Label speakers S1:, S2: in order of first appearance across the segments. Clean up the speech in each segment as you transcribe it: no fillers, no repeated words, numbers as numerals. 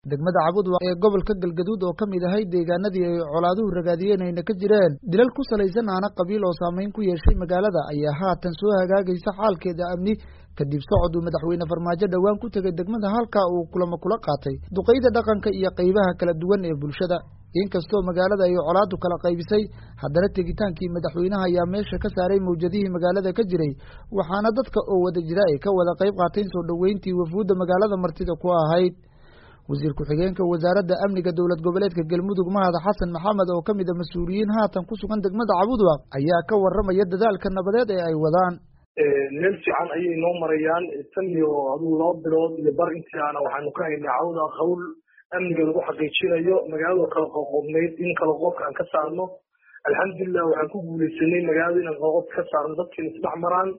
S1: degmada Cabudwaaq ee gobolka Galgaduud oo kamid ahay deegaanadii ay colaaduhu ragaadiyeen ayna ka jireen dilal ku salaysan aana qabiil oo saameyn ku yeeshay magaalada ayaa haatan soo hagaagaysa xaalkeeda amni kadib socod madaxweyne Farmaajo dhawaan ku tagay degmada halka uu kulamo kula qaatay duqeyda dhaqanka iyo qaybaha kala duwan ee bulshada inkastoo magaalada ay colaadu kala qaybisay haddana tegitaankii madaxweynaha ayaa meesha ka saaray mowjadihii magaalada ka jiray waxaana dadka oo wada jira ay ka wada qayb qaateen soo dhaweyntii wafuudda magaalada martida ku ahayd wasiir ku-xigeenka wasaaradda amniga dowlad goboleedka Galmudug Mahad Xasan Maxamed oo kamid ah mas'uuliyiin haatan ku sugan degmada Cabudwaaq ayaa ka waramaya dadaalka nabadeed ee ay wadaan
S2: meel fiican ayay noo marayaan tan iyo aduu 2 bilood iyo bar intaana waxaanu ka haynaa Cabudwaaq hawl amniga lagu xaqiijinayo magaalada kala qoqobneyd in kala qoqobka aan ka saarno alxamdulillah waxaan ku guuleysanay magaalada inaan qoqob ka saarno dadkii isdhex maraan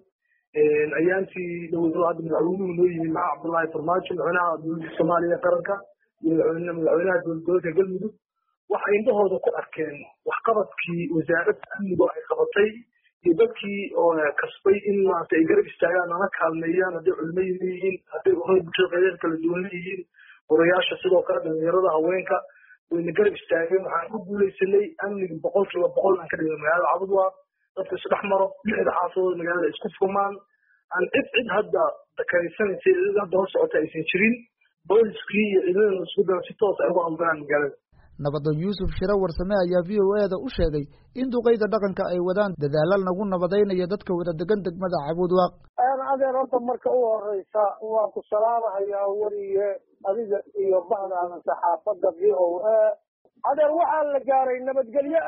S2: ayaantii dowladda hadda madaxweynuhu noo yimid maxaa Cabdullaahi Farmaajo madaxweynaha dowladda Soomaaliya qaranka iyo madaxweynaha dowladda Galmudug waxay indhahooda ku arkeen waxqabadkii wasaaradda amniga ay qabatay iyo dadkii oo kasbay in maanta ay garab istaagaan ana kaalmeeyaan hadday culimo yihiin hadday ururada bulshada qaybaha kala duwan yihiin odayaasha sidoo kale dhalinyarada haweenka wayna garab istaageen waxaan ku guuleysanay amniga 100% aan ka dhigay magaalada Cabudwaaq dadka isdhex maro lixda xaafadood magaalada isku furmaan aan cid hadda dakarisanaysa hadda hor socota aysan jirin booliskii iyo ciidamada isku dara si toos ah ugu amraan magaalada
S1: nabado Yuusuf Shira warsame ayaa VOA-da u sheegay in duqeyda dhaqanka ay wadaan dadaal lagu nabadeynayo dadka wada degan degmada Cabudwaaq
S3: adeer horta marka u horeysa waa ku salaamayaa wariye adiga iyo bahdaana saxaafadda VOA adeer waxaa la gaaray nabadgelyo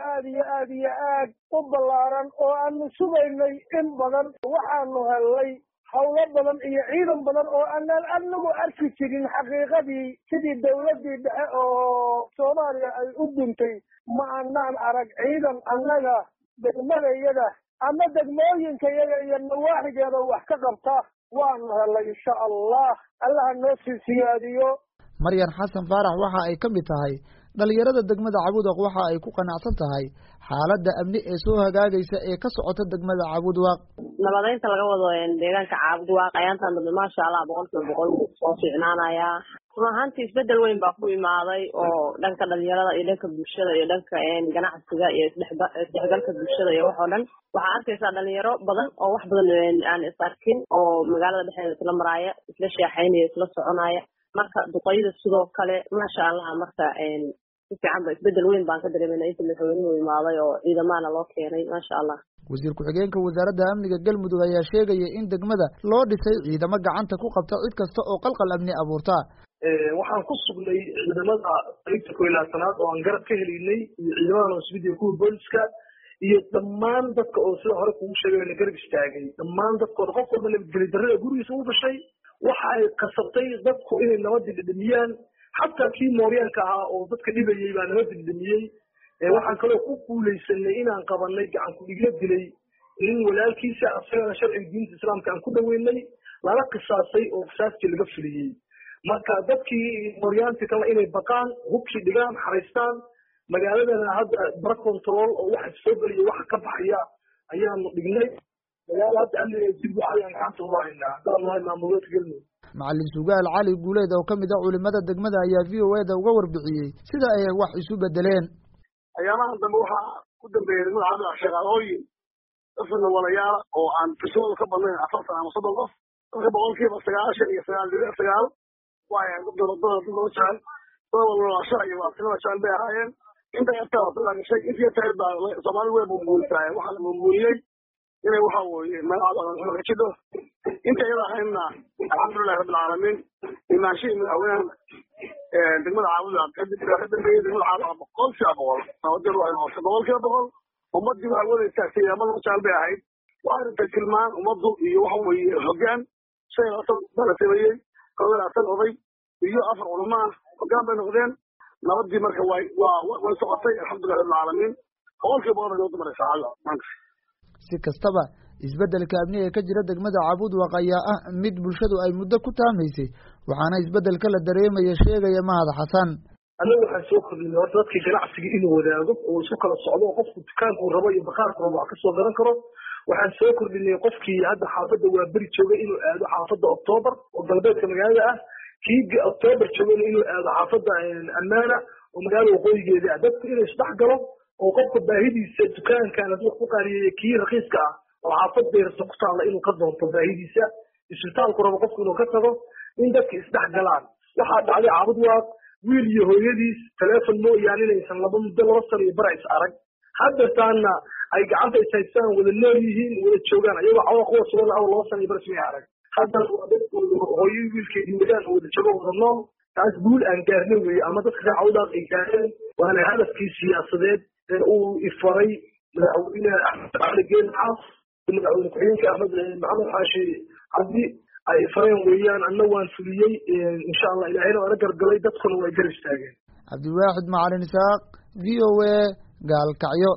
S3: aad u ballaaran oo aanu sugaynay in badan waxaanu helay hawlo badan iyo ciidan badan oo aanan anagu arki jirin xaqiiqadii sidii dawladdii dhexe oo Soomaaliya ay u duntay ma aanan arag ciidan annaga degmadayada ama degmooyinkayaga iyo nawaaxigeeda wax ka qabta waanu helay insha Allah allaha noo siyaadiyo
S1: Maryan Xasan Faarax waxa ay kamid tahay dhalinyarada degmada Cabudwaaq waxa ay ku qanacsan tahay xaaladda amni ee soo hagaagaysa ee ka socota degmada Cabudwaaq
S4: nabadeynta laga wado deegaanka Cabudwaaq ayaantan ma sha Allah 100% soo fiicnaanaya ruuxantii isbedel weyn baa ku imaaday oo dhanka dhalinyarada iyo dhanka bulshada iyo dhanka ganacsiga iyo isdhexgalka bulshada iyo wax oo dhan waxa arkaysaa dhalinyaro badan oo wax badan aan is arkin oo magaalada dhexdeeda isla maraya isla sheexaynaya isla soconaya marka duqeyda sidoo kale ma sha Allah marka si fiican ba isbedel weyn baan ka dareemayay inta madaxweynuhu imaaday oo ciidamada loo keenay ma sha Allah
S1: wasiir ku-xigeenka wasaaradda amniga Galmudug ayaa sheegay in degmada loo dhisay ciidamo gacanta ku qabta cid kasta oo qalqal amni abuurta
S2: waxaan ku sugnay ciidamada qaybta 11aad oo aan garab ka helinay iyo ciidamada cusubida kuwa booliska iyo dhammaan dadka oo sida hore kugu sheegay in garab istaagay dhammaan dadka qof walba nabadgelyo darrada gurigiisa u dhashay waxa ay qasabtay dadku inay nabadda dhimiyaan hatta kii mooryaanka ah oo dadka dhibayay baa nabadda dhimiyay waxaan kaloo ku guuleysanay inaan qabanay gacan ku dhigla dilay in walaalkiisa asagana sharciga diinta islaamka aan ku dhaweynay lala qisaasay oo qisaastii laga fuliyay marka dadkii mooryaanti kale inay baqaan hubkii dhigaan xareystaan magaaladana hadda bar control oo wax soo galiyo wax ka baxaya ayaanu dhignay magaalada amniga dib u ayaan gacanta u haynaa dhammaan maamulka Galmudug
S1: macallin Sugaal Cali Guuleed oo kamid ah culimada degmada ayaa VOA-da uga warbixiyay sida ay wax isu bedeleen
S3: ayaamaha dambe waxa ku dambeeyay magaalada shaqaalooyin afar walayaal oo aan tirsadooda ka badnayn 40 ama 30 qof dadka boqolkiiba 99 waaya dowladda loo jecel sababta sharci waa sida jecel bay ahaayeen inta ay tahay la gashay intii tahay Soomaali way buubuultay waxa la buubuliyay inay waxa weeye magaalada ka jido inta ay raahayna alxamdulillah rabbil alamin imaashi madaxweynaha degmada Cabudwaaq kadib degmada Cabudwaaq boqolkiiba boqol ummadii waxa wadaysaa siyaamada jecel bay ahayd waa tilmaan ummadu iyo waxa weeye hoggaan shay la sameeyay kooxda oday iyo afar culimo hoggaan bay noqdeen nabadii marka way socotay alxamdulillah rabbil alamin boqolkiiba boqol oo maraysa
S1: si kastaba isbedelka amni ee ka jira degmada Cabudwaaq ayaa ah mid bulshadu ay muddo ku taamaysay waxaana isbedelka la dareemaya sheegaya Mahad Xasan
S2: anagu waxaan soo kordhinay horta dadkii ganacsiga inuu wadaago oo isku kala socdo qofku dukaanku rabo iyo bakhaarku rabo wax ka soo garan karo waxaan soo kordhinay qofkii hadda xaafadda waa bari joogay inuu aado xaafadda October oo galbeedka magaalada ah kii October joogay inuu aado xaafadda Ammaana oo magaalada waqooyigeeda dadku inay isdhex galo oo qofka baahidiisa dukaankan hadduu ku qaariyay kii raqiiska ah oo xaafadda yarta ku taala inuu ka doonto baahidiisa isbitaalku rabo qofku inuu ka tago in dadka isdhex galaan waxaa dhacday Cabudwaaq wiil iyo hooyadiis telefoon mooyaan inaysan laba sano iyo bar is arag hadda taana ay gacanta isaystaan wada nool yihiin wada joogaan ayagoo cawa kuwa sugan laba sano iyo bar isma arag hadda dadku hooyo wiilkeedii wadaan wada joogo wada nool taas guul aan gaarnay weeye ama dadka Cabudwaaq ay gaareen waana hadafkii siyaasadeed ee uu ifaray madaxweyne Axmed Cali Geelle madaxweyne ku-xigeenka Axmed Maxamed Xaashi Cabdi ay fareen weeyaan anna waan fuliyey insha Allah ilaahayna waa gargalay dadkuna way gar istaageen
S1: Cabdiwaaxid Macalin Isaaq VOA Gaalkacyo